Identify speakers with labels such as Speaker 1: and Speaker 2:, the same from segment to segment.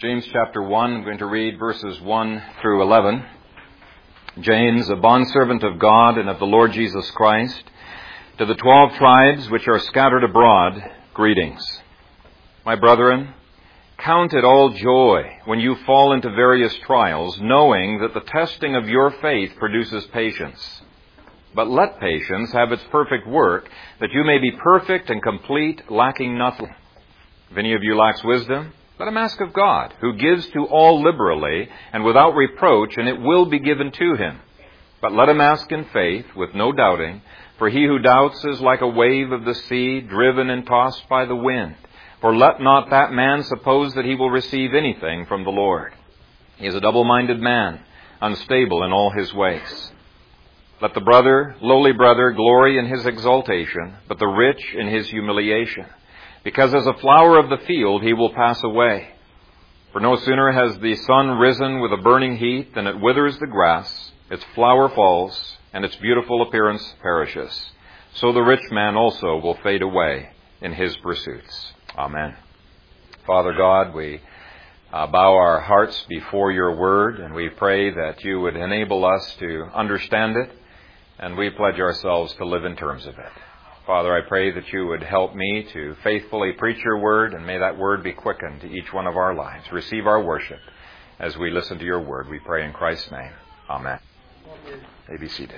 Speaker 1: James chapter 1, I'm going to read verses 1 through 11. James, a bondservant of God and of the Lord Jesus Christ, to the 12 tribes which are scattered abroad, greetings. My brethren, count it all joy when you fall into various trials, knowing that the testing of your faith produces patience. But let patience have its perfect work, that you may be perfect and complete, lacking nothing. If any of you lacks wisdom, let him ask of God, who gives to all liberally and without reproach, and it will be given to him. But let him ask in faith, with no doubting, for he who doubts is like a wave of the sea, driven and tossed by the wind. For let not that man suppose that he will receive anything from the Lord. He is a double-minded man, unstable in all his ways. Let the lowly brother, glory in his exaltation, but the rich in his humiliation. Because as a flower of the field he will pass away. For no sooner has the sun risen with a burning heat than it withers the grass, its flower falls, and its beautiful appearance perishes. So the rich man also will fade away in his pursuits. Amen. Father God, we bow our hearts before your word, and we pray that you would enable us to understand it, and we pledge ourselves to live in terms of it. Father, I pray that you would help me to faithfully preach your word, and may that word be quickened to each one of our lives. Receive our worship as we listen to your word. We pray in Christ's name. Amen. May be seated.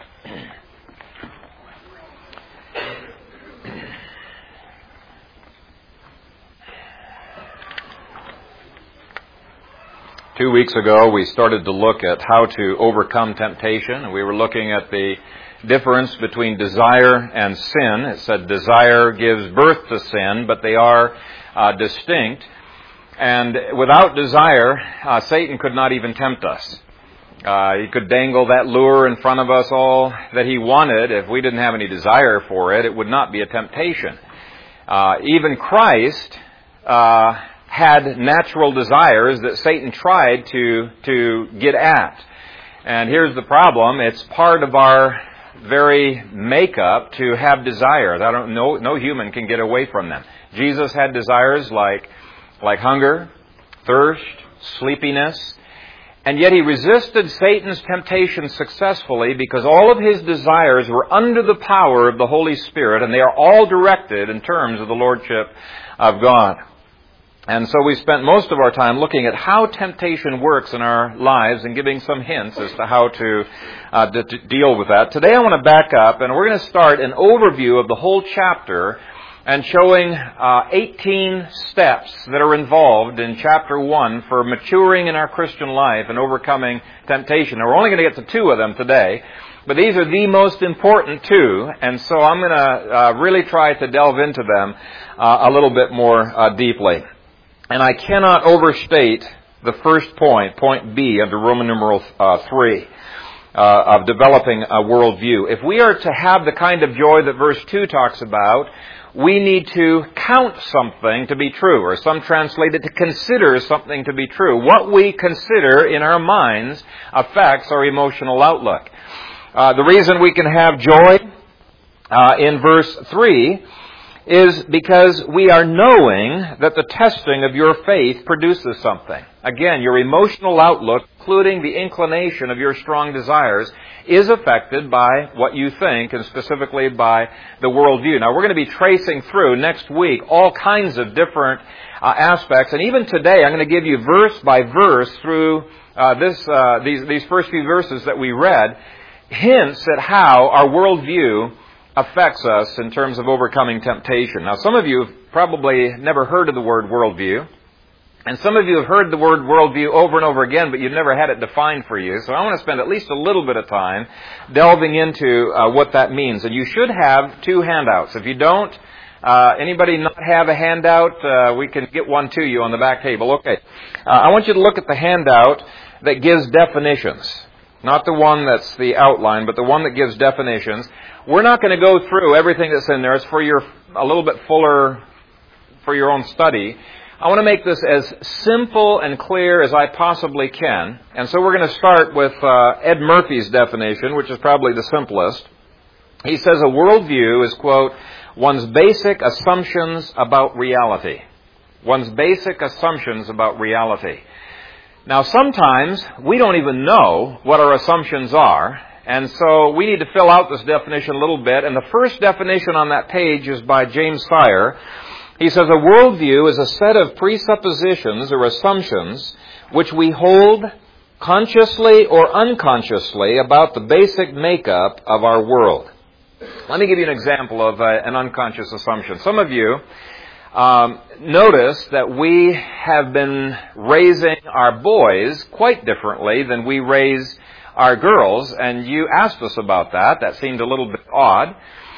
Speaker 1: 2 weeks ago, we started to look at how to overcome temptation, and we were looking at the difference between desire and sin. It said desire gives birth to sin, but they are distinct. And without desire, Satan could not even tempt us. He could dangle that lure in front of us all that he wanted. If we didn't have any desire for it, it would not be a temptation. Even Christ had natural desires that Satan tried to get at. And here's the problem. It's part of our very makeup to have desires. No human can get away from them. Jesus had desires like hunger, thirst, sleepiness, and yet he resisted Satan's temptation successfully because all of his desires were under the power of the Holy Spirit, and they are all directed in terms of the Lordship of God. And so we spent most of our time looking at how temptation works in our lives and giving some hints as to how to deal with that. Today I want to back up, and we're going to start an overview of the whole chapter and showing 18 steps that are involved in chapter 1 for maturing in our Christian life and overcoming temptation. Now, we're only going to get to 2 of them today, but these are the most important 2, and so I'm going to really try to delve into them a little bit more deeply. And I cannot overstate the first point B under Roman numeral 3, of developing a worldview. If we are to have the kind of joy that verse 2 talks about, we need to count something to be true, or some translate it to consider something to be true. What we consider in our minds affects our emotional outlook. The reason we can have joy in verse 3 is because we are knowing that the testing of your faith produces something. Again, your emotional outlook, including the inclination of your strong desires, is affected by what you think, and specifically by the worldview. Now, we're going to be tracing through next week all kinds of different aspects, and even today I'm going to give you verse by verse through these first few verses that we read, hints at how our worldview affects us in terms of overcoming temptation. Now, some of you have probably never heard of the word worldview, and some of you have heard the word worldview over and over again, but you've never had it defined for you. So I want to spend at least a little bit of time delving into what that means. And you should have 2 handouts. If you don't, anybody not have a handout, we can get one to you on the back table. Okay. I want you to look at the handout that gives definitions. Not the one that's the outline, but the one that gives definitions. We're not going to go through everything that's in there. It's for a little bit fuller for your own study. I want to make this as simple and clear as I possibly can. And so we're going to start with Ed Murphy's definition, which is probably the simplest. He says a worldview is, quote, one's basic assumptions about reality. one's basic assumptions about reality. Now, sometimes we don't even know what our assumptions are, and so we need to fill out this definition a little bit. And the first definition on that page is by James Sire. He says, a worldview is a set of presuppositions or assumptions which we hold consciously or unconsciously about the basic makeup of our world. Let me give you an example of an unconscious assumption. Some of you notice that we have been raising our boys quite differently than we raise our girls, and you asked us about that. That seemed a little bit odd.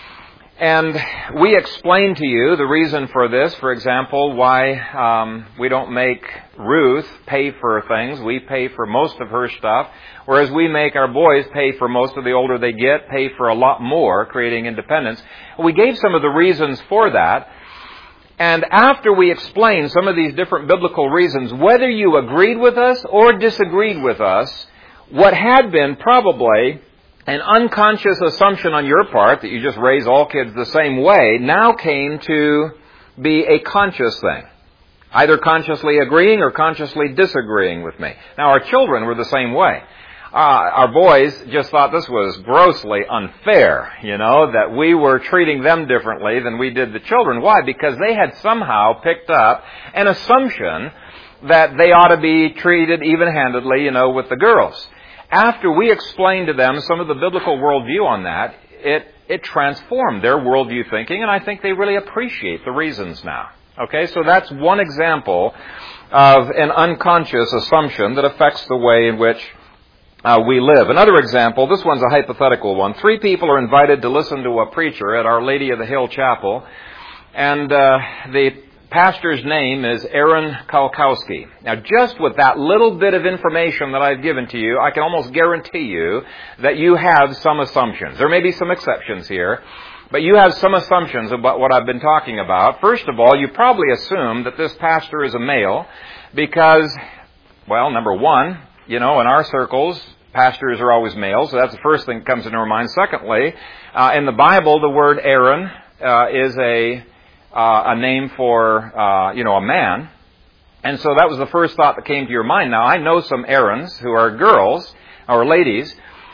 Speaker 1: And we explained to you the reason for this. For example, why we don't make Ruth pay for things. We pay for most of her stuff, whereas we make our boys pay for most of the older they get, pay for a lot more, creating independence. We gave some of the reasons for that. And after we explained some of these different biblical reasons, whether you agreed with us or disagreed with us, what had been probably an unconscious assumption on your part that you just raise all kids the same way now came to be a conscious thing. Either consciously agreeing or consciously disagreeing with me. Now, our children were the same way. Our boys just thought this was grossly unfair, that we were treating them differently than we did the children. Why? Because they had somehow picked up an assumption that they ought to be treated even-handedly, with the girls. After we explained to them some of the biblical worldview on that, it transformed their worldview thinking, and I think they really appreciate the reasons now. Okay, so that's one example of an unconscious assumption that affects the way in which we live. Another example, this one's a hypothetical one. 3 people are invited to listen to a preacher at Our Lady of the Hill Chapel, and the pastor's name is Aaron Kalkowski. Now, just with that little bit of information that I've given to you, I can almost guarantee you that you have some assumptions. There may be some exceptions here, but you have some assumptions about what I've been talking about. First of all, you probably assume that this pastor is a male because, well, number one, in our circles, pastors are always males, so that's the first thing that comes into our mind. Secondly, in the Bible, the word Aaron is a name for, a man. And so that was the first thought that came to your mind. Now, I know some Aarons who are girls or ladies,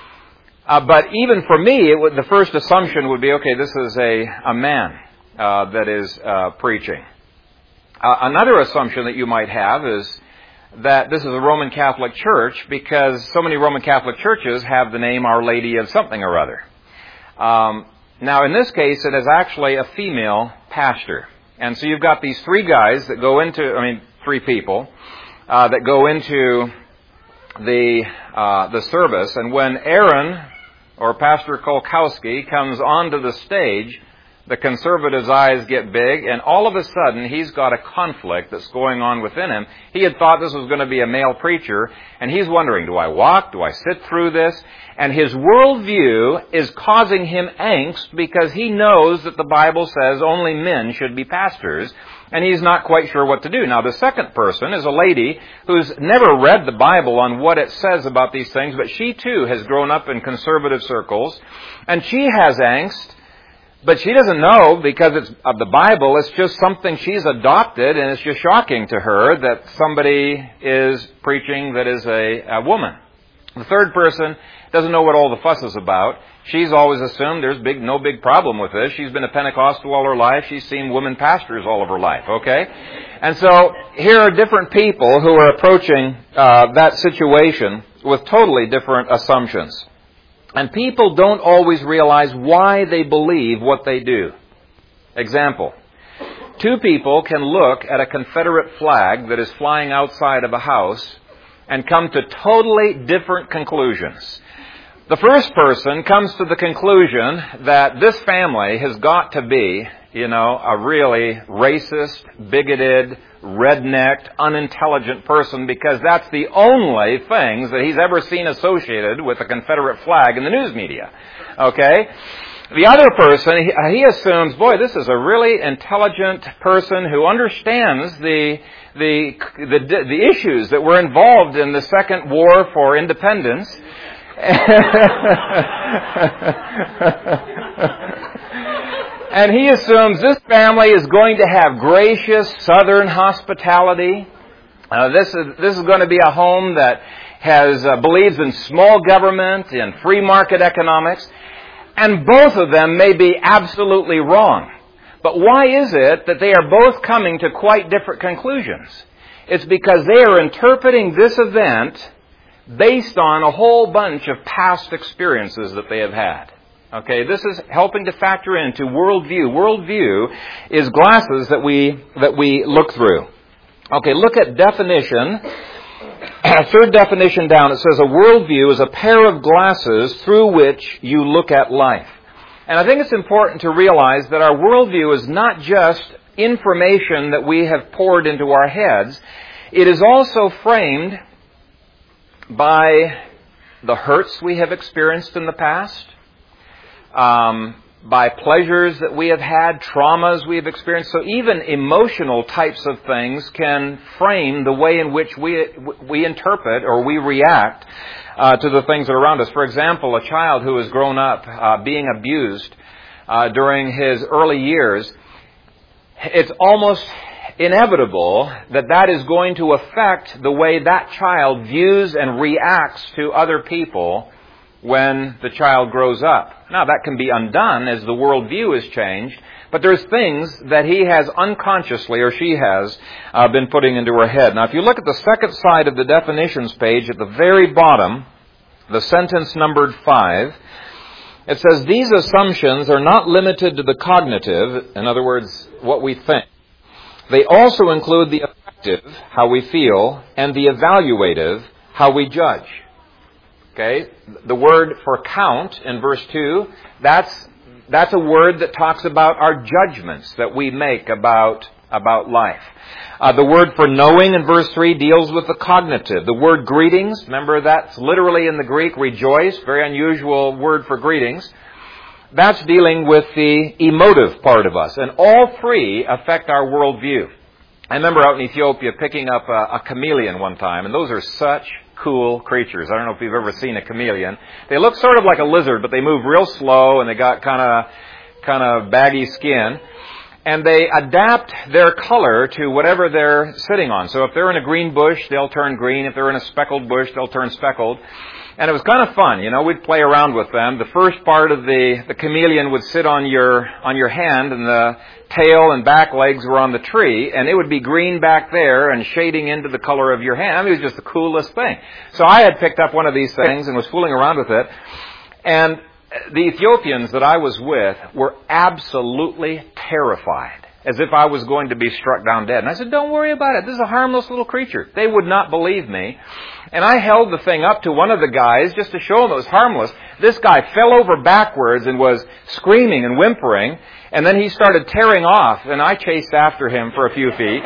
Speaker 1: but even for me, the first assumption would be, okay, this is a man that is preaching. Another assumption that you might have is that this is a Roman Catholic church because so many Roman Catholic churches have the name Our Lady of something or other. Now, in this case, it is actually a female pastor. And so you've got these 3 guys that go into, 3 people, that go into the service. And when Aaron, or Pastor Kolkowski, comes onto the stage, the conservative's eyes get big, and all of a sudden, he's got a conflict that's going on within him. He had thought this was going to be a male preacher, and he's wondering, do I walk? Do I sit through this? And his worldview is causing him angst because he knows that the Bible says only men should be pastors, and he's not quite sure what to do. Now, the second person is a lady who's never read the Bible on what it says about these things, but she too has grown up in conservative circles, and she has angst. But she doesn't know because it's of the Bible. It's just something she's adopted, and it's just shocking to her that somebody is preaching that is a woman. The third person doesn't know what all the fuss is about. She's always assumed there's no big problem with this. She's been a Pentecostal all her life. She's seen women pastors all of her life, okay? And so here are different people who are approaching that situation with totally different assumptions. And people don't always realize why they believe what they do. Example, 2 people can look at a Confederate flag that is flying outside of a house and come to totally different conclusions. The first person comes to the conclusion that this family has got to be, a really racist, bigoted, rednecked, unintelligent person because that's the only things that he's ever seen associated with the Confederate flag in the news media. Okay? The other person, he assumes, boy, this is a really intelligent person who understands the issues that were involved in the Second War for Independence. And he assumes this family is going to have gracious Southern hospitality. This is going to be a home that believes in small government, in free market economics. And both of them may be absolutely wrong. But why is it that they are both coming to quite different conclusions? It's because they are interpreting this event based on a whole bunch of past experiences that they have had. Okay, this is helping to factor into worldview. Worldview is glasses that we look through. Okay, look at definition. Third definition down, it says a worldview is a pair of glasses through which you look at life. And I think it's important to realize that our worldview is not just information that we have poured into our heads. It is also framed by the hurts we have experienced in the past, by pleasures that we have had, traumas we have experienced. So even emotional types of things can frame the way in which we interpret or we react to the things that are around us. For example, a child who has grown up being abused during his early years, it's almost inevitable that is going to affect the way that child views and reacts to other people when the child grows up. Now, that can be undone as the worldview is changed, but there's things that he has unconsciously, or she has, been putting into her head. Now, if you look at the second side of the definitions page, at the very bottom, the sentence numbered 5, it says, these assumptions are not limited to the cognitive, in other words, what we think. They also include the affective, how we feel, and the evaluative, how we judge. Okay, the word for count in verse 2, that's a word that talks about our judgments that we make about life. The word for knowing in verse 3 deals with the cognitive. The word greetings, remember that's literally in the Greek, rejoice, very unusual word for greetings. That's dealing with the emotive part of us. And all three affect our worldview. I remember out in Ethiopia picking up a chameleon one time, and those are such cool creatures. I don't know if you've ever seen a chameleon. They look sort of like a lizard, but they move real slow, and they got kind of baggy skin. And they adapt their color to whatever they're sitting on. So if they're in a green bush, they'll turn green. If they're in a speckled bush, they'll turn speckled. And it was kind of fun, we'd play around with them. The first part of the chameleon would sit on your hand, and the tail and back legs were on the tree, and it would be green back there and shading into the color of your hand. It was just the coolest thing. So I had picked up one of these things and was fooling around with it. And the Ethiopians that I was with were absolutely terrified, as if I was going to be struck down dead. And I said, don't worry about it. This is a harmless little creature. They would not believe me. And I held the thing up to one of the guys just to show him it was harmless. This guy fell over backwards and was screaming and whimpering. And then he started tearing off, and I chased after him for a few feet.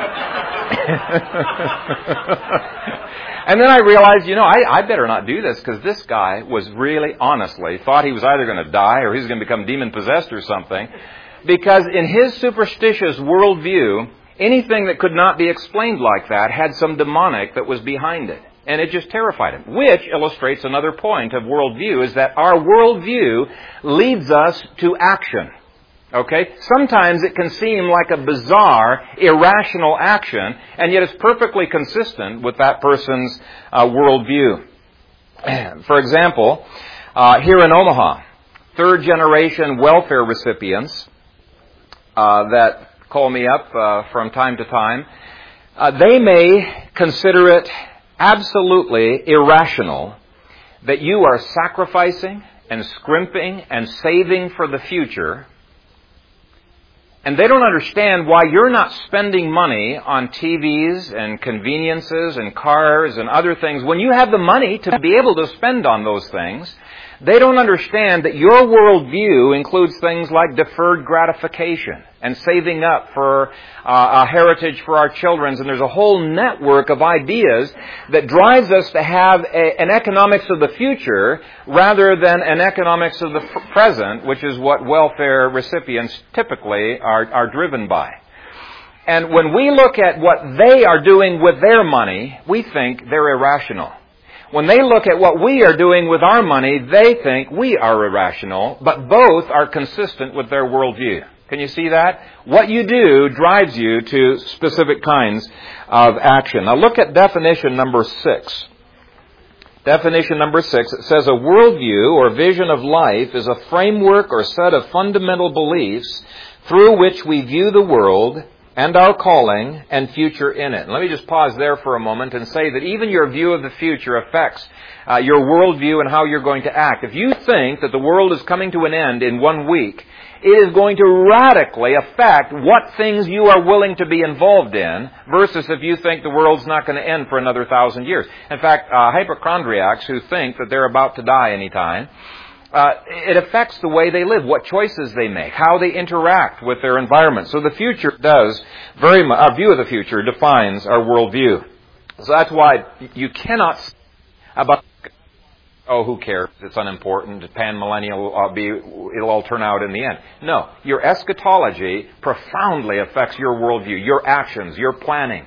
Speaker 1: And then I realized, I better not do this, because this guy was really, honestly, thought he was either going to die or he was going to become demon-possessed or something. Because in his superstitious worldview, anything that could not be explained like that had some demonic that was behind it. And it just terrified him. Which illustrates another point of worldview, is that our worldview leads us to action. Okay? Sometimes it can seem like a bizarre, irrational action, and yet it's perfectly consistent with that person's worldview. For example, here in Omaha, third-generation welfare recipients that call me up from time to time, they may consider it absolutely irrational that you are sacrificing and scrimping and saving for the future, and they don't understand why you're not spending money on TVs and conveniences and cars and other things when you have the money to be able to spend on those things. They don't understand that your worldview includes things like deferred gratification and saving up for a heritage for our children. And there's a whole network of ideas that drives us to have an economics of the future rather than an economics of the present, which is what welfare recipients typically are driven by. And when we look at what they are doing with their money, we think they're irrational. When they look at what we are doing with our money, they think we are irrational, but both are consistent with their worldview. Can you see that? What you do drives you to specific kinds of action. Now look at definition number 6. Definition number 6, it says a worldview or vision of life is a framework or set of fundamental beliefs through which we view the world and our calling and future in it. And let me just pause there for a moment and say that even your view of the future affects your worldview and how you're going to act. If you think that the world is coming to an end in 1 week, it is going to radically affect what things you are willing to be involved in versus if you think the world's not going to end for another 1,000 years. In fact, hypochondriacs who think that they're about to die anytime, it affects the way they live, what choices they make, how they interact with their environment. So the future does very much, our view of the future defines our worldview. So that's why you cannot about, oh, who cares? It's unimportant. Pan-millennial it'll all turn out in the end. No. Your eschatology profoundly affects your worldview, your actions, your planning,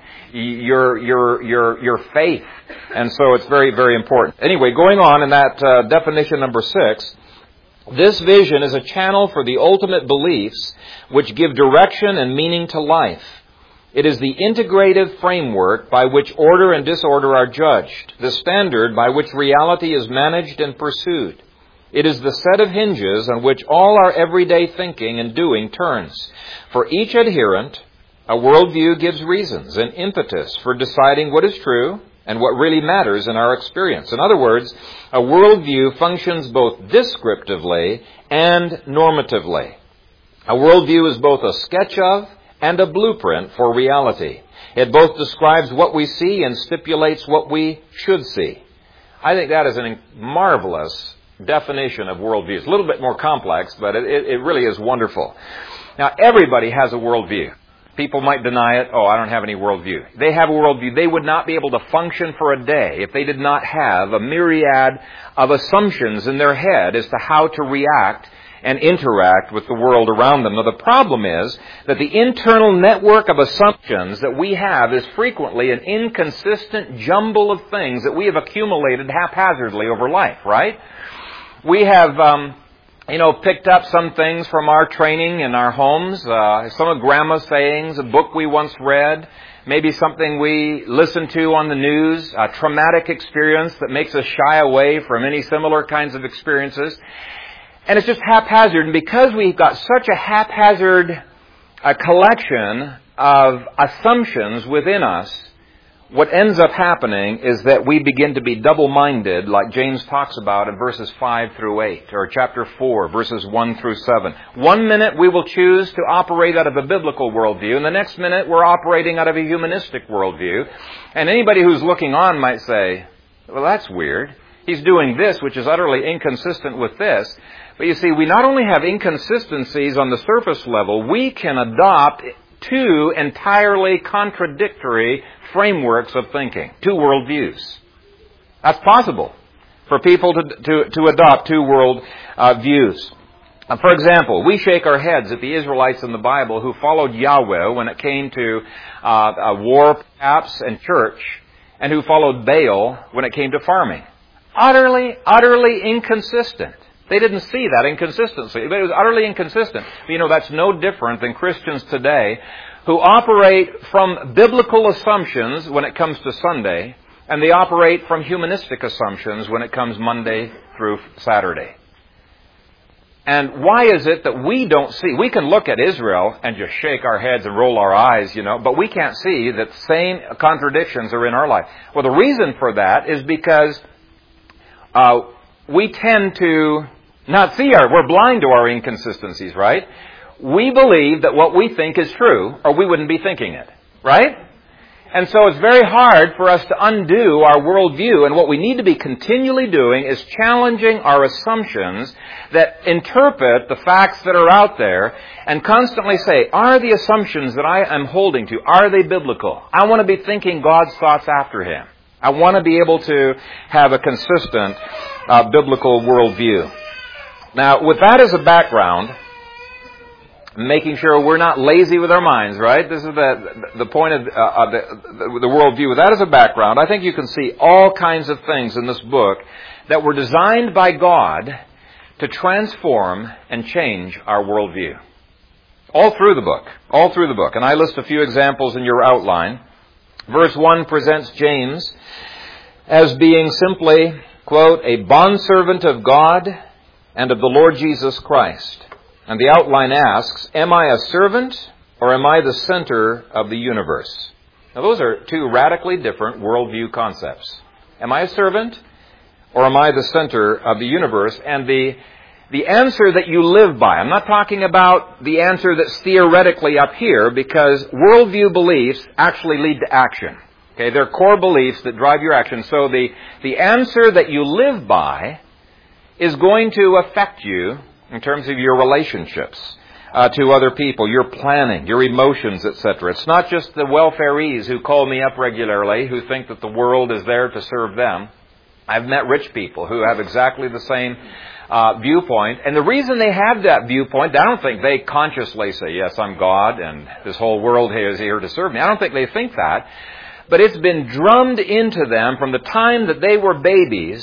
Speaker 1: your faith. And so it's very, very important. Anyway, going on in that definition number 6, this vision is a channel for the ultimate beliefs which give direction and meaning to life. It is the integrative framework by which order and disorder are judged, the standard by which reality is managed and pursued. It is the set of hinges on which all our everyday thinking and doing turns. For each adherent, a worldview gives reasons and impetus for deciding what is true and what really matters in our experience. In other words, a worldview functions both descriptively and normatively. A worldview is both a sketch of and a blueprint for reality. It both describes what we see and stipulates what we should see. I think that is a marvelous definition of worldview. It's a little bit more complex, but it really is wonderful. Now, everybody has a worldview. People might deny it. Oh, I don't have any worldview. They have a worldview. They would not be able to function for a day if they did not have a myriad of assumptions in their head as to how to react and interact with the world around them. Now, the problem is that the internal network of assumptions that we have is frequently an inconsistent jumble of things that we have accumulated haphazardly over life, right? We have, picked up some things from our training in our homes, some of Grandma's sayings, a book we once read, maybe something we listened to on the news, a traumatic experience that makes us shy away from any similar kinds of experiences. And it's just haphazard. And because we've got such a haphazard collection of assumptions within us, what ends up happening is that we begin to be double-minded, like James talks about in verses 5 through 8, or chapter 4, verses 1 through 7. 1 minute we will choose to operate out of a biblical worldview, and the next minute we're operating out of a humanistic worldview. And anybody who's looking on might say, well, that's weird. He's doing this, which is utterly inconsistent with this. But you see, we not only have inconsistencies on the surface level, we can adopt two entirely contradictory frameworks of thinking, two worldviews. That's possible for people to adopt two world views. For example, we shake our heads at the Israelites in the Bible who followed Yahweh when it came to war, perhaps, and church, and who followed Baal when it came to farming. Utterly inconsistent. They didn't see that inconsistency. But it was utterly inconsistent. But that's no different than Christians today who operate from biblical assumptions when it comes to Sunday, and they operate from humanistic assumptions when it comes Monday through Saturday. And why is it that we don't see? We can look at Israel and just shake our heads and roll our eyes, but we can't see that same contradictions are in our life. Well, the reason for that is because we tend to not see we're blind to our inconsistencies, right? We believe that what we think is true, or we wouldn't be thinking it, right? And so it's very hard for us to undo our worldview, and what we need to be continually doing is challenging our assumptions that interpret the facts that are out there and constantly say, are the assumptions that I am holding to, are they biblical? I want to be thinking God's thoughts after Him. I want to be able to have a consistent biblical worldview. Now, with that as a background, making sure we're not lazy with our minds, right? This is the point of the worldview. With that as a background, I think you can see all kinds of things in this book that were designed by God to transform and change our worldview. All through the book. All through the book. And I list a few examples in your outline. Verse 1 presents James as being simply, quote, a bondservant of God and of the Lord Jesus Christ. And the outline asks, am I a servant or am I the center of the universe? Now those are two radically different worldview concepts. Am I a servant or am I the center of the universe? And the answer that you live by, I'm not talking about the answer that's theoretically up here, because worldview beliefs actually lead to action. Okay, they're core beliefs that drive your action. So the answer that you live by is going to affect you in terms of your relationships to other people, your planning, your emotions, etc. It's not just the welfarees who call me up regularly who think that the world is there to serve them. I've met rich people who have exactly the same viewpoint. And the reason they have that viewpoint, I don't think they consciously say, yes, I'm God and this whole world is here to serve me. I don't think they think that. But it's been drummed into them from the time that they were babies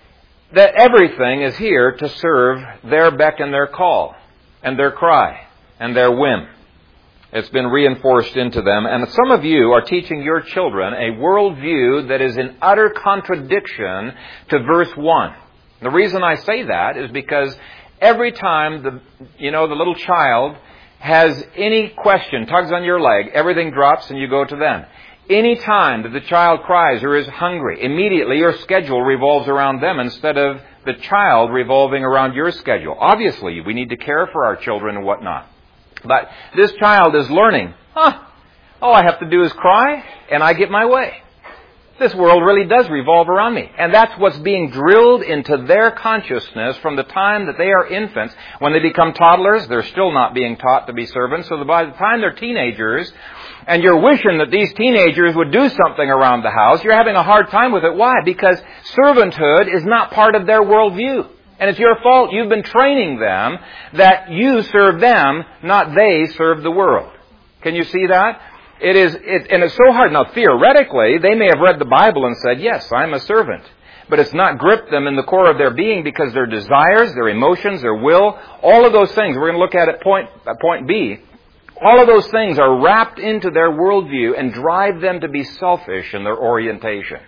Speaker 1: that everything is here to serve their beck and their call and their cry and their whim. It's been reinforced into them. And some of you are teaching your children a worldview that is in utter contradiction to verse 1. The reason I say that is because every time the little child has any question, tugs on your leg, everything drops and you go to them. Any time that the child cries or is hungry, immediately your schedule revolves around them instead of the child revolving around your schedule. Obviously, we need to care for our children and whatnot. But this child is learning, all I have to do is cry and I get my way. This world really does revolve around me. And that's what's being drilled into their consciousness from the time that they are infants. When they become toddlers, they're still not being taught to be servants. So by the time they're teenagers, and you're wishing that these teenagers would do something around the house, you're having a hard time with it. Why? Because servanthood is not part of their worldview. And it's your fault. You've been training them that you serve them, not they serve the world. Can you see that? And it's so hard. Now, theoretically, they may have read the Bible and said, yes, I'm a servant. But it's not gripped them in the core of their being because their desires, their emotions, their will, all of those things, we're going to look at point B, all of those things are wrapped into their worldview and drive them to be selfish in their orientation.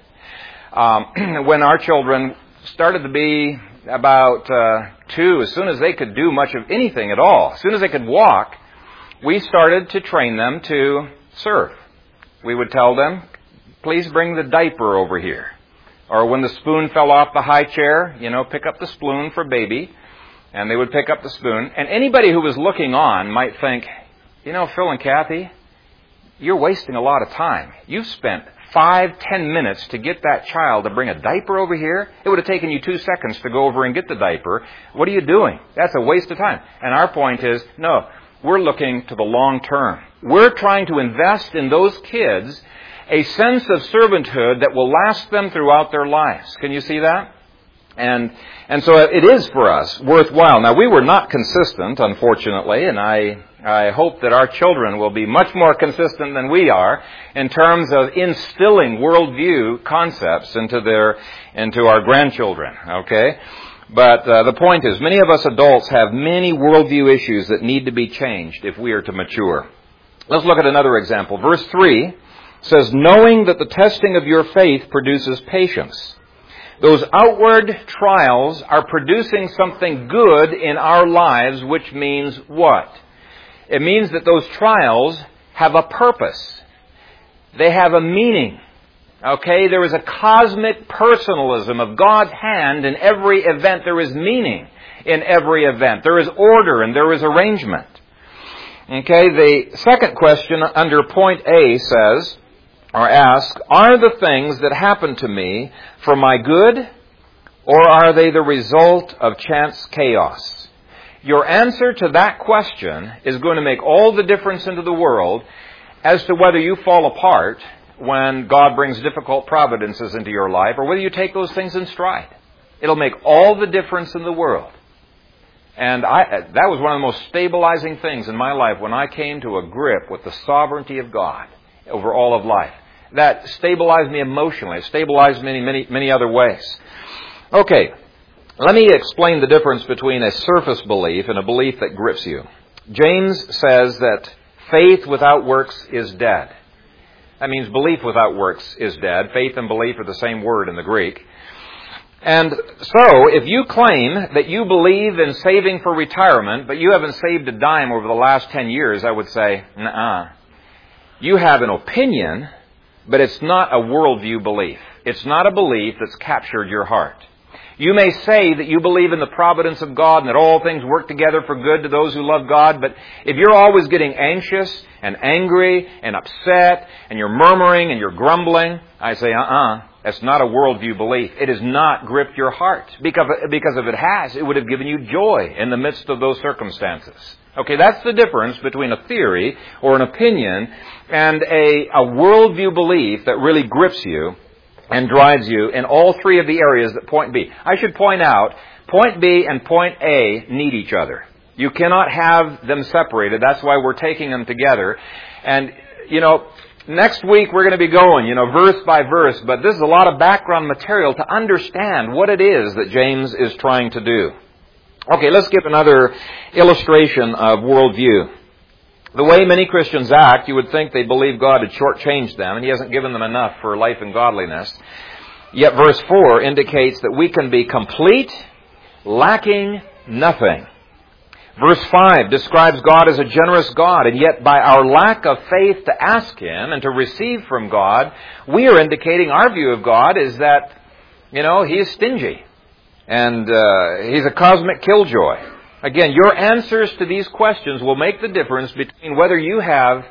Speaker 1: When our children started to be about 2, as soon as they could do much of anything at all, as soon as they could walk, we started to train them to serve. We would tell them, please bring the diaper over here. Or when the spoon fell off the high chair, pick up the spoon for baby. And they would pick up the spoon. And anybody who was looking on might think, Phil and Kathy, you're wasting a lot of time. You've spent 5-10 minutes to get that child to bring a diaper over here. It would have taken you 2 seconds to go over and get the diaper. What are you doing? That's a waste of time. And our point is, no, we're looking to the long term. We're trying to invest in those kids a sense of servanthood that will last them throughout their lives. Can you see that? And so it is for us worthwhile. Now, we were not consistent, unfortunately, and I hope that our children will be much more consistent than we are in terms of instilling worldview concepts into our grandchildren, okay? But the point is, many of us adults have many worldview issues that need to be changed if we are to mature. Let's look at another example. Verse 3 says, knowing that the testing of your faith produces patience. Those outward trials are producing something good in our lives, which means what? It means that those trials have a purpose. They have a meaning. Okay? There is a cosmic personalism of God's hand in every event. There is meaning in every event. There is order and there is arrangement. Okay? The second question under point A says, or asks, are the things that happen to me for my good, or are they the result of chance chaos? Your answer to that question is going to make all the difference into the world as to whether you fall apart when God brings difficult providences into your life, or whether you take those things in stride. It'll make all the difference in the world. And that was one of the most stabilizing things in my life when I came to a grip with the sovereignty of God over all of life. That stabilized me emotionally. It stabilized me in many other ways. Okay, let me explain the difference between a surface belief and a belief that grips you. James says that faith without works is dead. That means belief without works is dead. Faith and belief are the same word in the Greek. And so, if you claim that you believe in saving for retirement, but you haven't saved a dime over the last 10 years, I would say, nuh-uh. You have an opinion, but it's not a worldview belief. It's not a belief that's captured your heart. You may say that you believe in the providence of God and that all things work together for good to those who love God, but if you're always getting anxious and angry and upset and you're murmuring and you're grumbling, I say, that's not a worldview belief. It has not gripped your heart. Because if it has, it would have given you joy in the midst of those circumstances. Okay, that's the difference between a theory or an opinion and a worldview belief that really grips you and drives you in all three of the areas that point B. I should point out, point B and point A need each other. You cannot have them separated. That's why we're taking them together. And, next week we're going to be going, verse by verse, but this is a lot of background material to understand what it is that James is trying to do. Okay, let's give another illustration of worldview. The way many Christians act, you would think they believe God had shortchanged them, and He hasn't given them enough for life and godliness. Yet verse 4 indicates that we can be complete, lacking nothing. Verse 5 describes God as a generous God, and yet by our lack of faith to ask Him and to receive from God, we are indicating our view of God is that, He is stingy, and He's a cosmic killjoy. Again, your answers to these questions will make the difference between whether you have,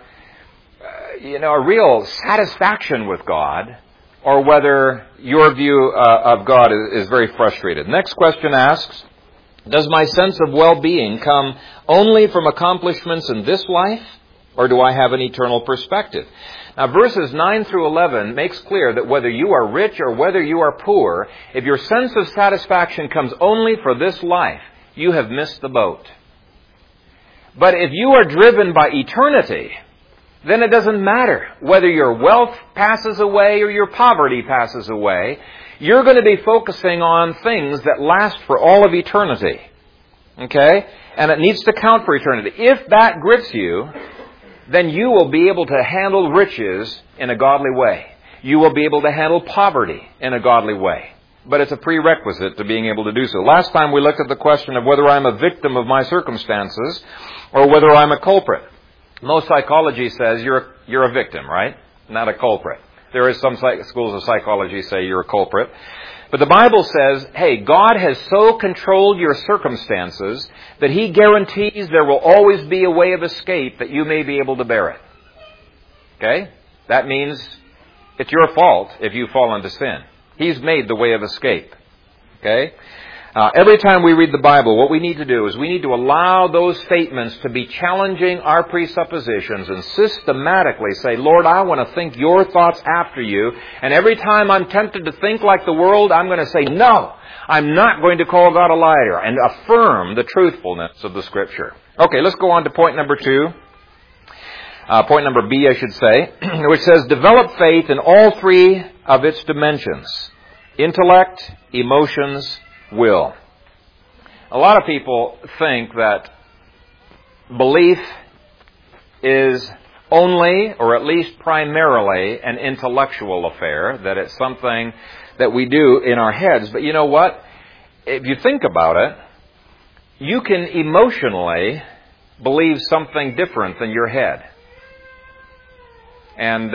Speaker 1: a real satisfaction with God or whether your view of God is very frustrated. Next question asks, does my sense of well-being come only from accomplishments in this life, or do I have an eternal perspective? Now, verses 9 through 11 makes clear that whether you are rich or whether you are poor, if your sense of satisfaction comes only for this life, you have missed the boat. But if you are driven by eternity, then it doesn't matter whether your wealth passes away or your poverty passes away. You're going to be focusing on things that last for all of eternity. Okay? And it needs to count for eternity. If that grips you, then you will be able to handle riches in a godly way. You will be able to handle poverty in a godly way. But it's a prerequisite to being able to do so. Last time we looked at the question of whether I'm a victim of my circumstances or whether I'm a culprit. Most psychology says you're a victim, right? Not a culprit. There is some schools of psychology say you're a culprit. But the Bible says, hey, God has so controlled your circumstances that He guarantees there will always be a way of escape that you may be able to bear it. Okay? That means it's your fault if you fall into sin. He's made the way of escape. Okay? Every time we read the Bible, what we need to do is we need to allow those statements to be challenging our presuppositions and systematically say, Lord, I want to think your thoughts after you. And every time I'm tempted to think like the world, I'm going to say, no, I'm not going to call God a liar, and affirm the truthfulness of the Scripture. Okay, let's go on to point number 2. Point number B, I should say, which says, develop faith in all three of its dimensions: intellect, emotions, will. A lot of people think that belief is only, or at least primarily, an intellectual affair, that it's something that we do in our heads. But you know what? If you think about it, you can emotionally believe something different than your head. And,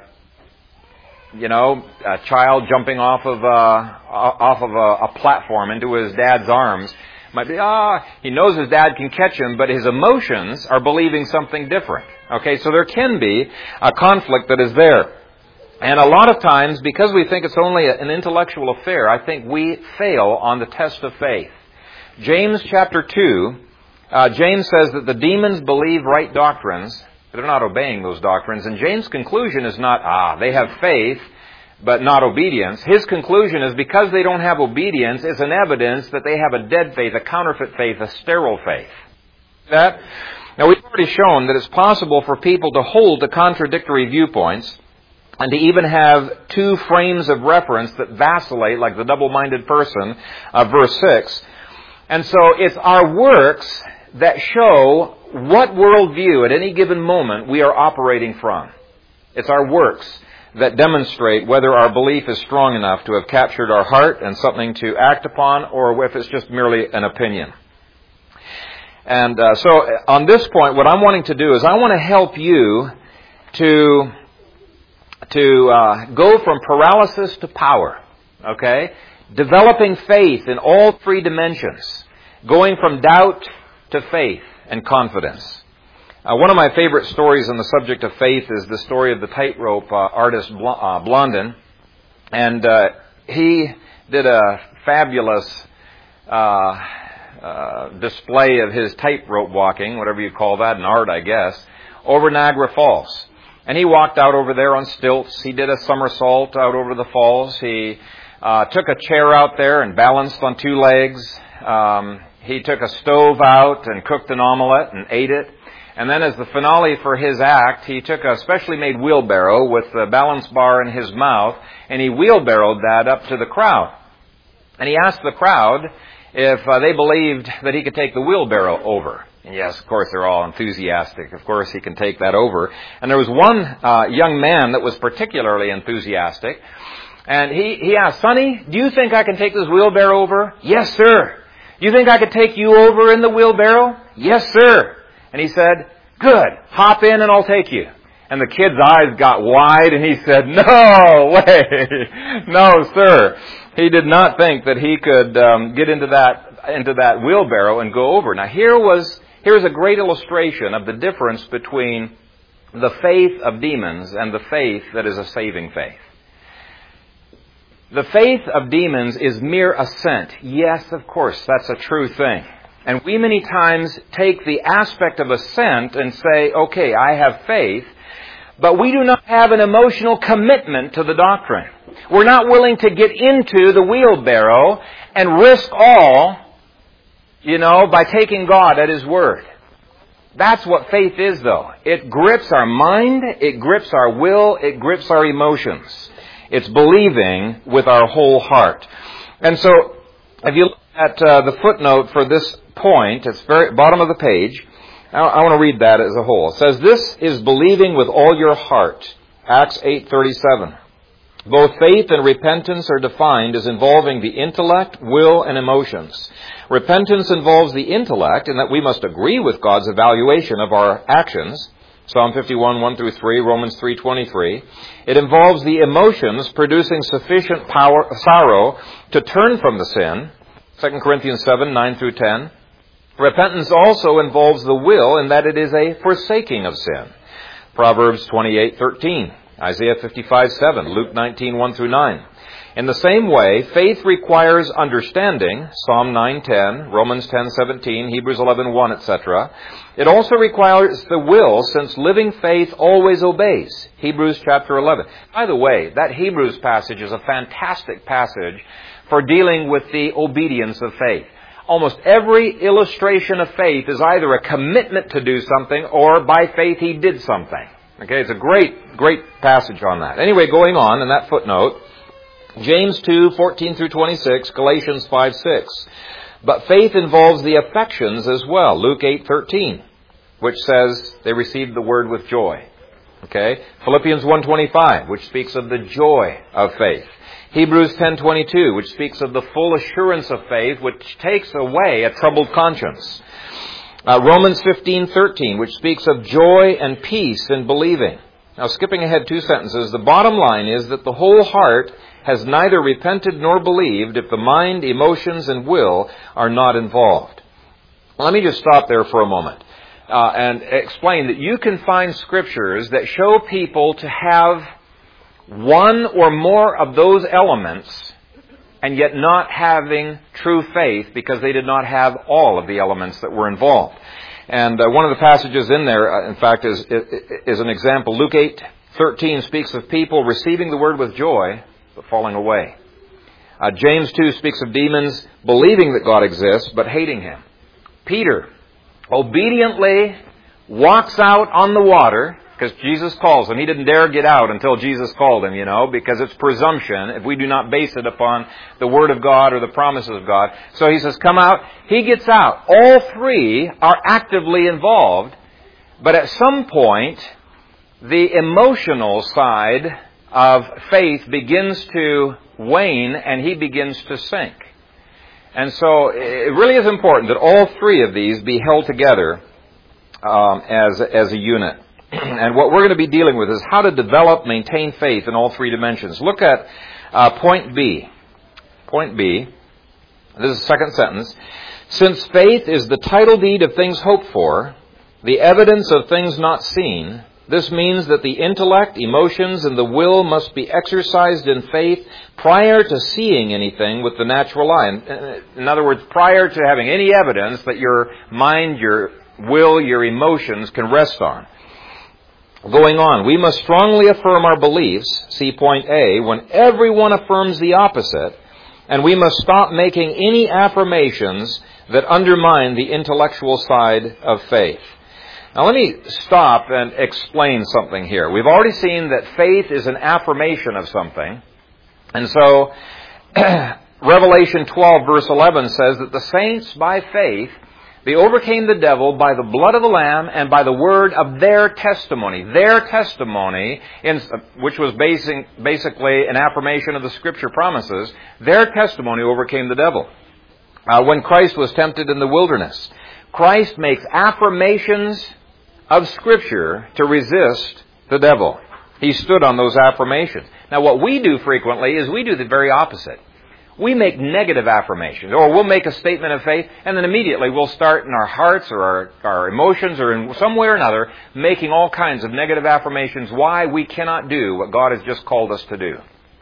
Speaker 1: a child jumping off of a platform into his dad's arms might be, he knows his dad can catch him, but his emotions are believing something different. Okay, so there can be a conflict that is there. And a lot of times, because we think it's only an intellectual affair, I think we fail on the test of faith. James chapter 2, James says that the demons believe right doctrines, they're not obeying those doctrines. And James' conclusion is not, they have faith, but not obedience. His conclusion is because they don't have obedience, it's an evidence that they have a dead faith, a counterfeit faith, a sterile faith. Now, we've already shown that it's possible for people to hold to contradictory viewpoints and to even have two frames of reference that vacillate like the double-minded person of verse 6. And so it's our works that show what worldview at any given moment we are operating from. It's our works that demonstrate whether our belief is strong enough to have captured our heart and something to act upon, or if it's just merely an opinion. And so on this point, what I'm wanting to do is I want to help you to go from paralysis to power, okay? Developing faith in all three dimensions, going from doubt to faith and confidence. One of my favorite stories on the subject of faith is the story of the tightrope artist Blondin. And he did a fabulous display of his tightrope walking, whatever you call that, an art, I guess, over Niagara Falls. And he walked out over there on stilts. He did a somersault out over the falls. He took a chair out there and balanced on two legs. He took a stove out and cooked an omelette and ate it. And then as the finale for his act, he took a specially made wheelbarrow with the balance bar in his mouth, and he wheelbarrowed that up to the crowd. And he asked the crowd if they believed that he could take the wheelbarrow over. And yes, of course, they're all enthusiastic. Of course, he can take that over. And there was one young man that was particularly enthusiastic. And he asked, "Sonny, do you think I can take this wheelbarrow over?" "Yes, sir." "Do you think I could take you over in the wheelbarrow?" "Yes, sir." And he said, "Good. Hop in and I'll take you." And the kid's eyes got wide and he said, "No way. No, sir." He did not think that he could get into that wheelbarrow and go over. Now here's a great illustration of the difference between the faith of demons and the faith that is a saving faith. The faith of demons is mere assent. Yes, of course, that's a true thing. And we many times take the aspect of assent and say, okay, I have faith, but we do not have an emotional commitment to the doctrine. We're not willing to get into the wheelbarrow and risk all, by taking God at His word. That's what faith is, though. It grips our mind, it grips our will, it grips our emotions. It's believing with our whole heart. And so, if you look at the footnote for this point, it's very bottom of the page. I want to read that as a whole. It says, "This is believing with all your heart." Acts 8:37. Both faith and repentance are defined as involving the intellect, will, and emotions. Repentance involves the intellect in that we must agree with God's evaluation of our actions. Psalm 51, 1-3, Romans 3:23. It involves the emotions producing sufficient sorrow to turn from the sin. 2 Corinthians 7, 9-10. Repentance also involves the will in that it is a forsaking of sin. Proverbs 28:13, Isaiah 55:7, Luke 19, 1-9. In the same way, faith requires understanding, Psalm 9:10, Romans 10:17, Hebrews 11:1, etc. It also requires the will, since living faith always obeys, Hebrews chapter 11. By the way, that Hebrews passage is a fantastic passage for dealing with the obedience of faith. Almost every illustration of faith is either a commitment to do something or by faith he did something. Okay, it's a great passage on that. Anyway, going on in that footnote, James 2:14-26, Galatians 5:6. But faith involves the affections as well. Luke 8:13, which says they received the word with joy. Okay, Philippians 1:25, which speaks of the joy of faith. Hebrews 10:22, which speaks of the full assurance of faith, which takes away a troubled conscience. Romans 15:13, which speaks of joy and peace in believing. Now, skipping ahead 2 sentences, the bottom line is that the whole heart has neither repented nor believed if the mind, emotions, and will are not involved. Let me just stop there for a moment and explain that you can find scriptures that show people to have one or more of those elements and yet not having true faith because they did not have all of the elements that were involved. And one of the passages in there, in fact, is an example. Luke 8:13 speaks of people receiving the word with joy, but falling away. James 2 speaks of demons believing that God exists, but hating Him. Peter obediently walks out on the water, because Jesus calls him. He didn't dare get out until Jesus called him, because it's presumption if we do not base it upon the Word of God or the promises of God. So he says, come out. He gets out. All three are actively involved, but at some point, the emotional side of faith begins to wane and he begins to sink. And so it really is important that all three of these be held together as a unit. And what we're going to be dealing with is how to develop, maintain faith in all three dimensions. Look at point B. Point B. This is the second sentence. Since faith is the title deed of things hoped for, the evidence of things not seen, this means that the intellect, emotions, and the will must be exercised in faith prior to seeing anything with the natural eye. In other words, prior to having any evidence that your mind, your will, your emotions can rest on. Going on, we must strongly affirm our beliefs, see point A, when everyone affirms the opposite, and we must stop making any affirmations that undermine the intellectual side of faith. Now let me stop and explain something here. We've already seen that faith is an affirmation of something. And so Revelation 12 verse 11 says that the saints by faith, they overcame the devil by the blood of the Lamb and by the word of their testimony. Their testimony, which was basically an affirmation of the Scripture promises, their testimony overcame the devil. When Christ was tempted in the wilderness, Christ makes affirmations of Scripture to resist the devil. He stood on those affirmations. Now what we do frequently is we do the very opposite. We make negative affirmations, or we'll make a statement of faith, and then immediately we'll start in our hearts or our emotions or in some way or another making all kinds of negative affirmations why we cannot do what God has just called us to do.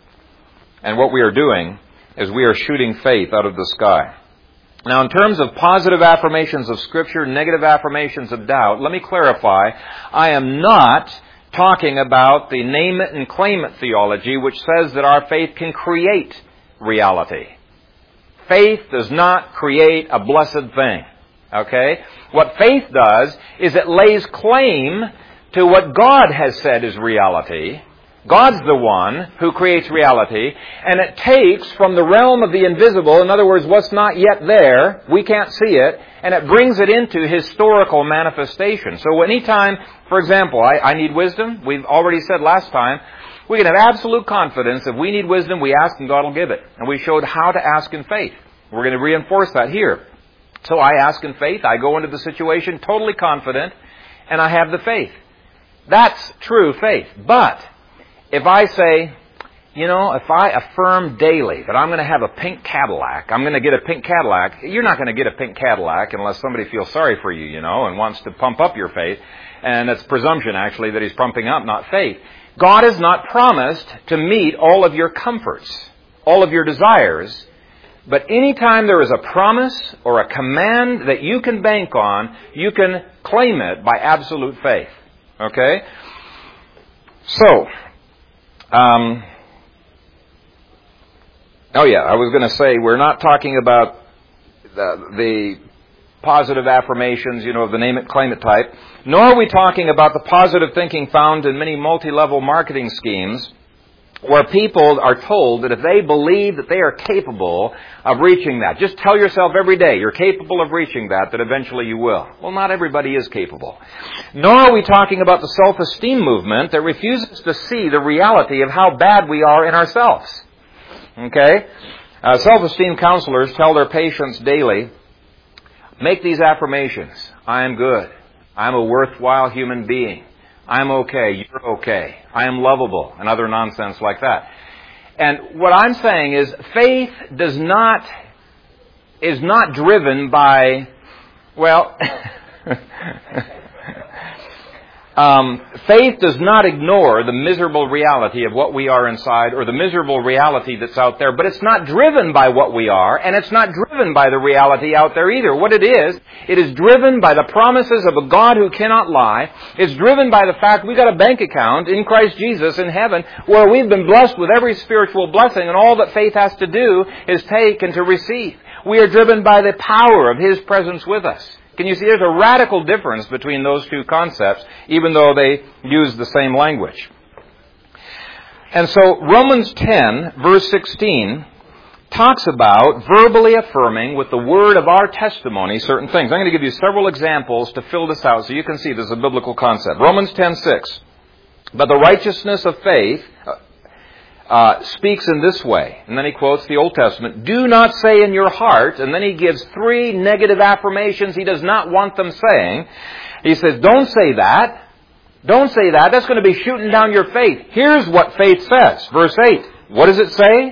Speaker 1: And what we are doing is we are shooting faith out of the sky. Now, in terms of positive affirmations of Scripture, negative affirmations of doubt, let me clarify, I am not talking about the name it and claim it theology, which says that our faith can create reality. Faith does not create a blessed thing. Okay? What faith does is it lays claim to what God has said is reality. God's the one who creates reality, and it takes from the realm of the invisible, in other words, what's not yet there, we can't see it, and it brings it into historical manifestation. So anytime, for example, I need wisdom, we've already said last time, we can have absolute confidence if we need wisdom, we ask and God will give it. And we showed how to ask in faith. We're going to reinforce that here. So I ask in faith, I go into the situation totally confident, and I have the faith. That's true faith. But if I say, if I affirm daily that I'm going to have a pink Cadillac, I'm going to get a pink Cadillac, you're not going to get a pink Cadillac unless somebody feels sorry for you, and wants to pump up your faith. And it's presumption, actually, that he's pumping up, not faith. God has not promised to meet all of your comforts, all of your desires. But anytime there is a promise or a command that you can bank on, you can claim it by absolute faith. Okay? So, I was going to say, we're not talking about the positive affirmations, of the name it, claim it type, nor are we talking about the positive thinking found in many multi-level marketing schemes where people are told that if they believe that they are capable of reaching that, just tell yourself every day you're capable of reaching that eventually you will. Well, not everybody is capable. Nor are we talking about the self-esteem movement that refuses to see the reality of how bad we are in ourselves. Okay? Self-esteem counselors tell their patients daily, make these affirmations. I am good. I'm a worthwhile human being. I'm okay. You're okay. I am lovable, and other nonsense like that. And what I'm saying is faith is not driven by, faith does not ignore the miserable reality of what we are inside or the miserable reality that's out there, but it's not driven by what we are, and it's not driven by the reality out there either. What it is driven by the promises of a God who cannot lie. It's driven by the fact we've got a bank account in Christ Jesus in heaven where we've been blessed with every spiritual blessing, and all that faith has to do is take and to receive. We are driven by the power of His presence with us. Can you see there's a radical difference between those two concepts, even though they use the same language? And so Romans 10, verse 16, talks about verbally affirming with the word of our testimony certain things. I'm going to give you several examples to fill this out so you can see this is a biblical concept. Romans 10:6. But the righteousness of faith speaks in this way. And then he quotes the Old Testament. Do not say in your heart. And then he gives 3 negative affirmations he does not want them saying. He says, don't say that. Don't say that. That's going to be shooting down your faith. Here's what faith says. Verse 8. What does it say?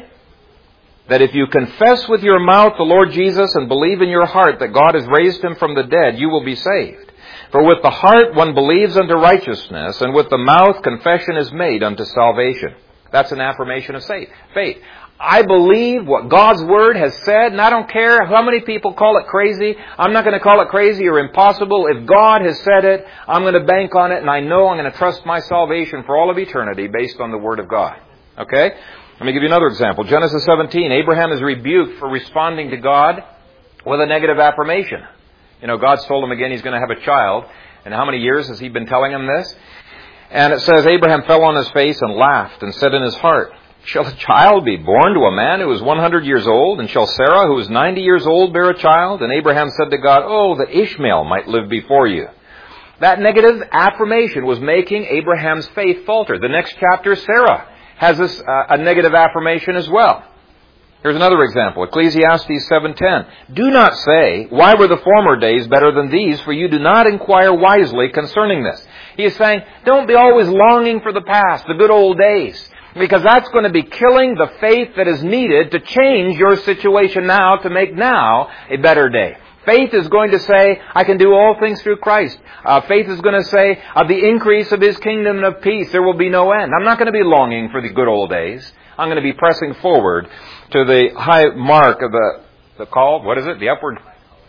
Speaker 1: That if you confess with your mouth the Lord Jesus and believe in your heart that God has raised him from the dead, you will be saved. For with the heart one believes unto righteousness, and with the mouth confession is made unto salvation. That's an affirmation of faith. I believe what God's Word has said, and I don't care how many people call it crazy. I'm not going to call it crazy or impossible. If God has said it, I'm going to bank on it, and I know I'm going to trust my salvation for all of eternity based on the Word of God. Okay? Let me give you another example. Genesis 17. Abraham is rebuked for responding to God with a negative affirmation. You know, God's told him again he's going to have a child. And how many years has he been telling him this? And it says, Abraham fell on his face and laughed and said in his heart, shall a child be born to a man who is 100 years old? And shall Sarah, who is 90 years old, bear a child? And Abraham said to God, oh, that Ishmael might live before you. That negative affirmation was making Abraham's faith falter. The next chapter, Sarah has a negative affirmation as well. Here's another example. Ecclesiastes 7:10. Do not say, why were the former days better than these? For you do not inquire wisely concerning this. He is saying, don't be always longing for the past, the good old days. Because that's going to be killing the faith that is needed to change your situation now, to make now a better day. Faith is going to say, I can do all things through Christ. Faith is going to say, of the increase of His kingdom and of peace, there will be no end. I'm not going to be longing for the good old days. I'm going to be pressing forward to the high mark of the call. What is it? The upward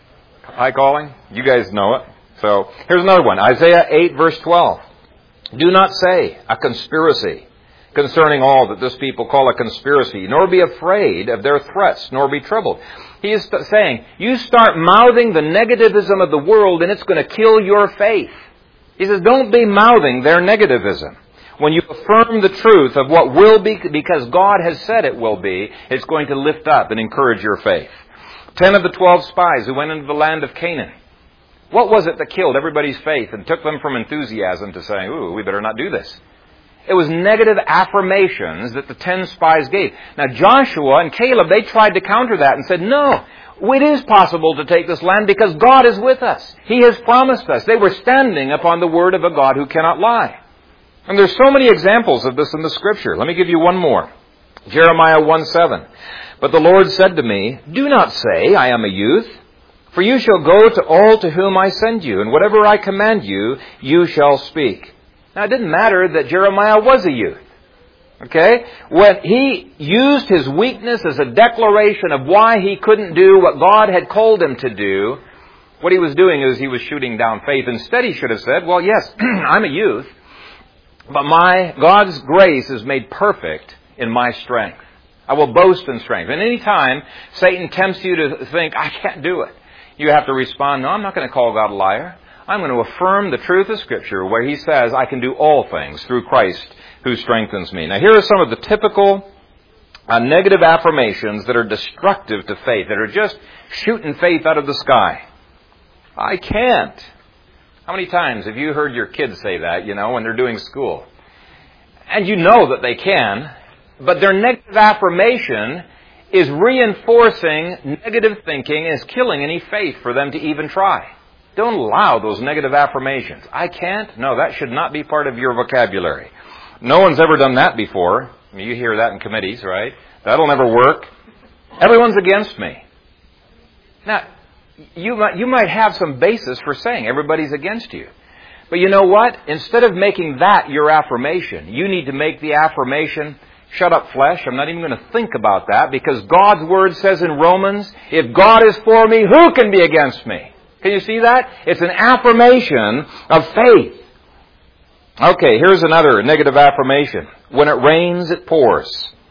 Speaker 1: high calling? You guys know it. So here's another one. Isaiah 8, verse 12. Do not say a conspiracy concerning all that this people call a conspiracy, nor be afraid of their threats, nor be troubled. He is saying, you start mouthing the negativism of the world and it's going to kill your faith. He says, don't be mouthing their negativism. When you affirm the truth of what will be, because God has said it will be, it's going to lift up and encourage your faith. 10 of the 12 spies who went into the land of Canaan. What was it that killed everybody's faith and took them from enthusiasm to saying, ooh, we better not do this? It was negative affirmations that the 10 spies gave. Now Joshua and Caleb, they tried to counter that and said, no, it is possible to take this land because God is with us. He has promised us. They were standing upon the word of a God who cannot lie. And there's so many examples of this in the Scripture. Let me give you one more. Jeremiah 1:7. But the Lord said to me, do not say, I am a youth, for you shall go to all to whom I send you, and whatever I command you, you shall speak. Now, it didn't matter that Jeremiah was a youth. Okay? When he used his weakness as a declaration of why he couldn't do what God had called him to do, what he was doing is he was shooting down faith. Instead, he should have said, well, yes, I'm a youth, but God's grace is made perfect in my strength. I will boast in strength. And any time Satan tempts you to think, I can't do it, you have to respond, no, I'm not going to call God a liar. I'm going to affirm the truth of Scripture where He says, I can do all things through Christ who strengthens me. Now, here are some of the typical negative affirmations that are destructive to faith, that are just shooting faith out of the sky. I can't. How many times have you heard your kids say that, when they're doing school? And you know that they can, but their negative affirmation is reinforcing negative thinking and is killing any faith for them to even try. Don't allow those negative affirmations. I can't? No, that should not be part of your vocabulary. No one's ever done that before. I mean, you hear that in committees, right? That'll never work. Everyone's against me. Now, you might have some basis for saying everybody's against you. But you know what? Instead of making that your affirmation, you need to make the affirmation, shut up flesh, I'm not even going to think about that, because God's Word says in Romans, if God is for me, who can be against me? Can you see that? It's an affirmation of faith. Okay, here's another negative affirmation. When it rains, it pours.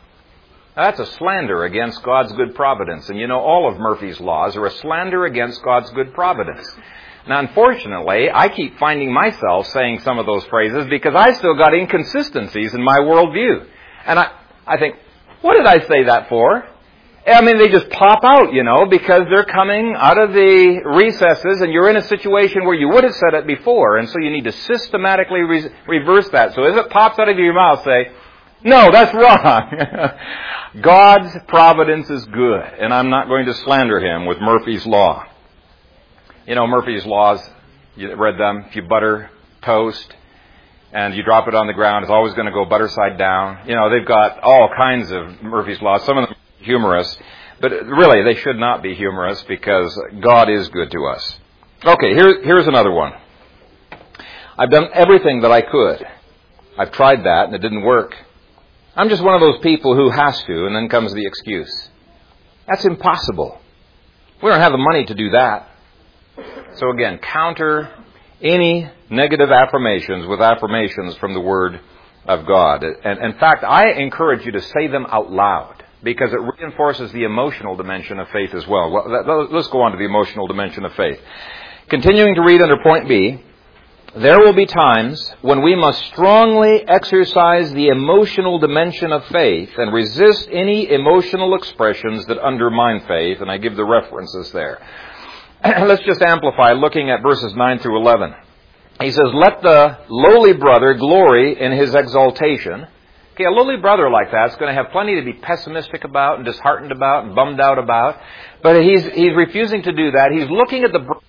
Speaker 1: Now, that's a slander against God's good providence. And all of Murphy's laws are a slander against God's good providence. Now, unfortunately, I keep finding myself saying some of those phrases because I still got inconsistencies in my worldview. And I think, what did I say that for? I mean, they just pop out, because they're coming out of the recesses and you're in a situation where you would have said it before. And so you need to systematically reverse that. So as it pops out of your mouth, say, no, that's wrong. God's providence is good, and I'm not going to slander Him with Murphy's Law. Murphy's Laws, you read them. If you butter toast and you drop it on the ground, it's always going to go butter side down. They've got all kinds of Murphy's Laws. Some of them are humorous, but really they should not be humorous because God is good to us. Okay, here's another one. I've done everything that I could. I've tried that and it didn't work. I'm just one of those people who has to, and then comes the excuse. That's impossible. We don't have the money to do that. So again, counter any negative affirmations with affirmations from the Word of God. And in fact, I encourage you to say them out loud because it reinforces the emotional dimension of faith as well. Let's go on to the emotional dimension of faith. Continuing to read under point B, there will be times when we must strongly exercise the emotional dimension of faith and resist any emotional expressions that undermine faith, and I give the references there. Let's just amplify looking at verses 9 through 11. He says, let the lowly brother glory in his exaltation. Okay, a lowly brother like that is going to have plenty to be pessimistic about and disheartened about and bummed out about. But he's refusing to do that. He's looking at the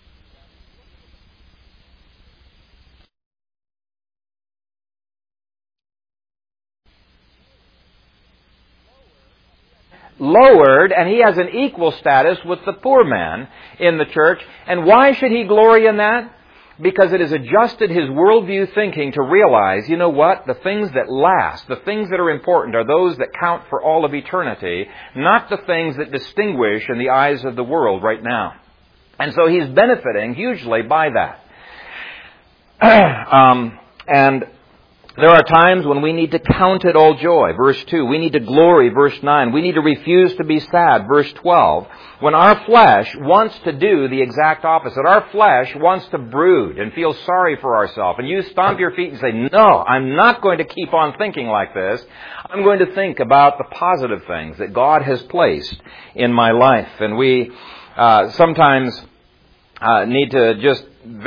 Speaker 1: lowered, and he has an equal status with the poor man in the church. And why should he glory in that? Because it has adjusted his worldview thinking to realize, you know what? The things that last, the things that are important are those that count for all of eternity, not the things that distinguish in the eyes of the world right now. And so he's benefiting hugely by that. And there are times when we need to count it all joy. Verse 2. We need to glory. Verse 9. We need to refuse to be sad. Verse 12. When our flesh wants to do the exact opposite. Our flesh wants to brood and feel sorry for ourselves. And you stomp your feet and say, no, I'm not going to keep on thinking like this. I'm going to think about the positive things that God has placed in my life. And we sometimes need to just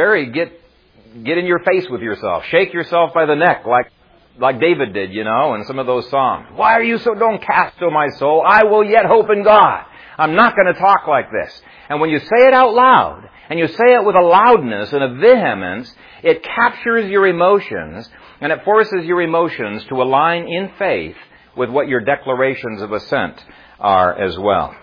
Speaker 1: get in your face with yourself. Shake yourself by the neck like David did, in some of those Psalms. Why are you so downcast, O my soul? I will yet hope in God. I'm not going to talk like this. And when you say it out loud, and you say it with a loudness and a vehemence, it captures your emotions, and it forces your emotions to align in faith with what your declarations of assent are as well.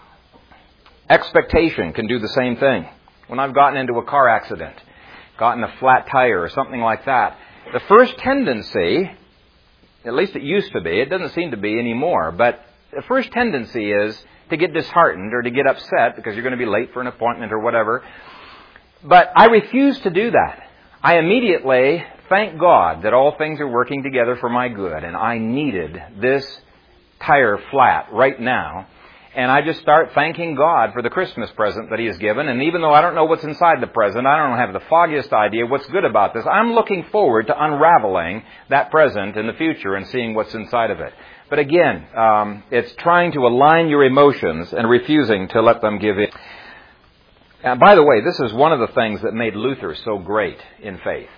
Speaker 1: Expectation can do the same thing. When I've gotten into a car accident, gotten a flat tire or something like that, the first tendency, at least it used to be, it doesn't seem to be anymore, but the first tendency is to get disheartened or to get upset because you're going to be late for an appointment or whatever. But I refuse to do that. I immediately thank God that all things are working together for my good, and I needed this tire flat right now. And I just start thanking God for the Christmas present that He has given. And even though I don't know what's inside the present, I don't have the foggiest idea what's good about this, I'm looking forward to unraveling that present in the future and seeing what's inside of it. But again, it's trying to align your emotions and refusing to let them give in. And by the way, this is one of the things that made Luther so great in faith.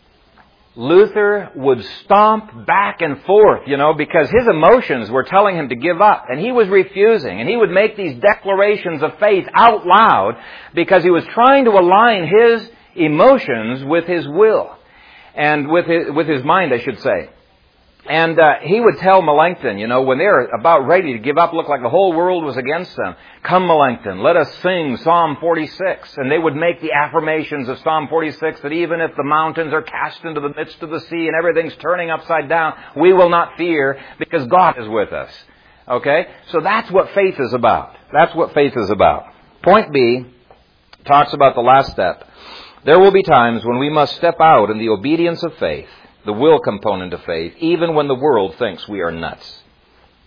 Speaker 1: Luther would stomp back and forth, because his emotions were telling him to give up, and he was refusing, and he would make these declarations of faith out loud because he was trying to align his emotions with his will, and with his mind, I should say. And he would tell Melanchthon, when they were about ready to give up, looked like the whole world was against them. Come, Melanchthon, let us sing Psalm 46. And they would make the affirmations of Psalm 46 that even if the mountains are cast into the midst of the sea and everything's turning upside down, we will not fear because God is with us. Okay? So that's what faith is about. That's what faith is about. Point B talks about the last step. There will be times when we must step out in the obedience of faith, the will component of faith, even when the world thinks we are nuts.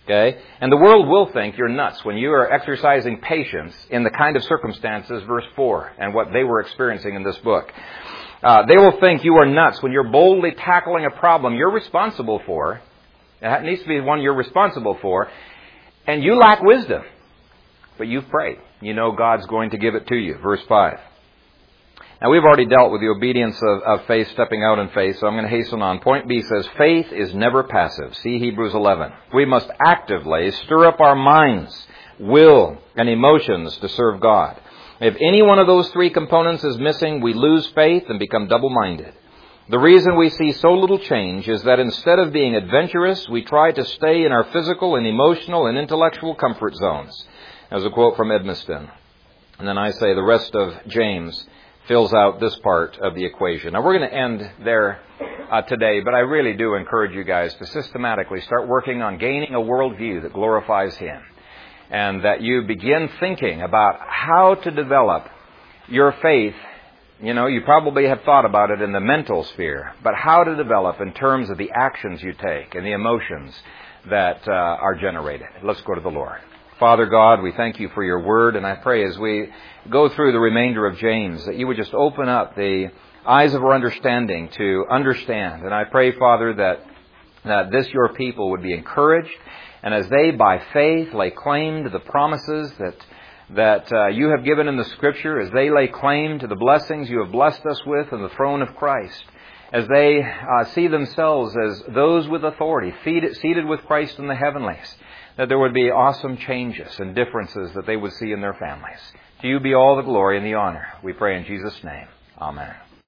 Speaker 1: Okay? And the world will think you're nuts when you are exercising patience in the kind of circumstances, verse 4, and what they were experiencing in this book. They will think you are nuts when you're boldly tackling a problem you're responsible for. It needs to be one you're responsible for. And you lack wisdom. But you've prayed. You know God's going to give it to you. Verse 5. Now, we've already dealt with the obedience of faith, stepping out in faith, so I'm going to hasten on. Point B says, faith is never passive. See Hebrews 11. We must actively stir up our minds, will, and emotions to serve God. If any one of those three components is missing, we lose faith and become double-minded. The reason we see so little change is that instead of being adventurous, we try to stay in our physical and emotional and intellectual comfort zones. There's a quote from Edmiston. And then I say the rest of James fills out this part of the equation. Now, we're going to end there today, but I really do encourage you guys to systematically start working on gaining a worldview that glorifies Him, and that you begin thinking about how to develop your faith. You know, you probably have thought about it in the mental sphere, but how to develop in terms of the actions you take and the emotions that are generated. Let's go to the Lord. Father God, we thank you for your word, and I pray as we go through the remainder of James that you would just open up the eyes of our understanding to understand. And I pray, Father, that this your people would be encouraged, and as they by faith lay claim to the promises that you have given in the Scripture, as they lay claim to the blessings you have blessed us with in the throne of Christ, as they see themselves as those with authority, seated with Christ in the heavenlies, that there would be awesome changes and differences that they would see in their families. To you be all the glory and the honor. We pray in Jesus' name. Amen.